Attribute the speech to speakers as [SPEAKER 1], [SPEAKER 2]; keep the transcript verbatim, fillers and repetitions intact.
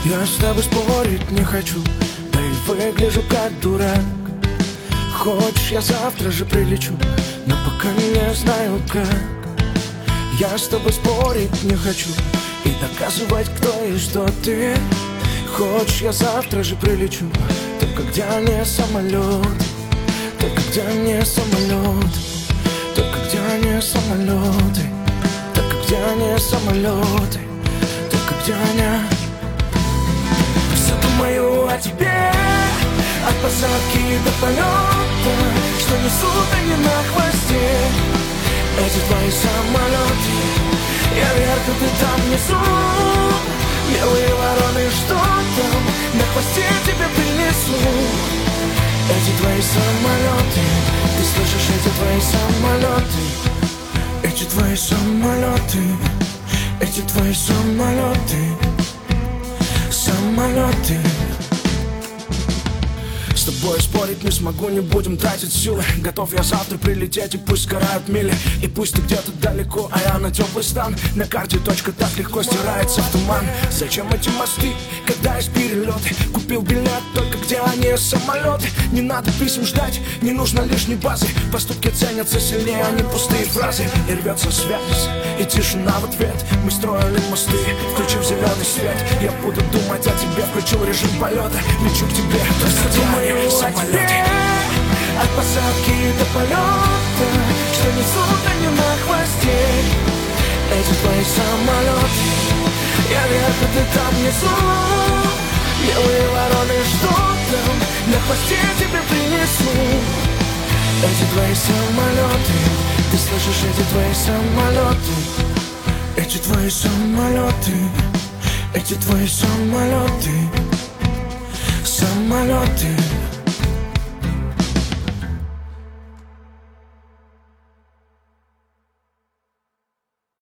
[SPEAKER 1] Я с тобой спорить не хочу, да и выгляжу как дурак. Хочешь, я завтра же прилечу, но пока не знаю как. Я с тобой спорить не хочу и доказывать, кто и что ты. Хочешь, я завтра же прилечу, только где не самолет, только где не самолет, только где не самолеты, только где не самолеты, только где не. Все думаю о тебе, от посадки до полета, что несут они на хвосте эти твои самолеты. Я вверху, ты там внизу, белые вороны, что там на хвосте тебе принесу. Эти твои самолеты, ты слышишь, эти твои самолеты, эти твои самолеты, эти твои самолеты, самолеты. С тобой спорить не смогу, не будем тратить силы. Готов я завтра прилететь, и пусть сгорают мили. И пусть ты где-то далеко, а я на теплый стан. На карте точка так легко стирается в туман. Зачем эти мосты, когда есть перелеты? Купил билет, только где они, самолеты. Не надо писем ждать, не нужно лишней базы. Поступки ценятся сильнее, а не пустые фразы. И рвется связь, и тишина в ответ. Мы строили мосты, включив зеленый свет. Я буду думать о тебе, включил режим полета. Лечу к тебе, только думаю о тебе, от посадки до полета, что несут они на хвосте эти твои самолеты. Я вверху, ты там внизу, белые вороны, что там на хвосте тебе принесу. Эти твои самолеты, ты слышишь, эти твои самолеты, эти твои самолеты, эти твои самолеты, самолеты.